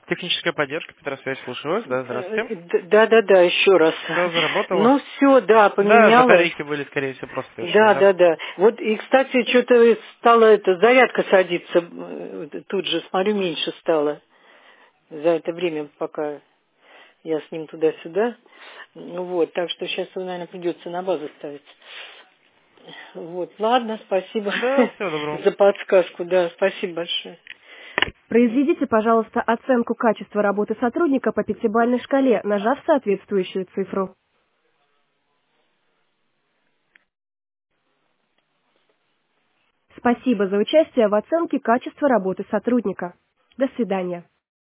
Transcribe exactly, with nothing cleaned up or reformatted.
Техническая поддержка, Петра связь, слушаю вас, да, здравствуйте. Да, да, да, еще раз. Все заработало? Ну все, да, Да, поменялось. батарейки были, скорее всего, просто совершенно, Да, да? да, да. Вот и, кстати, что-то стало это, зарядка садится, э, тут же, смотрю, меньше стало за это время, пока я с ним туда-сюда. Ну вот, так что сейчас, наверное, придется на базу ставить. Вот, ладно, спасибо Да, всего доброго. за подсказку, да, спасибо большое. Произведите, пожалуйста, оценку качества работы сотрудника по пятибалльной шкале, нажав соответствующую цифру. Спасибо за участие в оценке качества работы сотрудника. До свидания.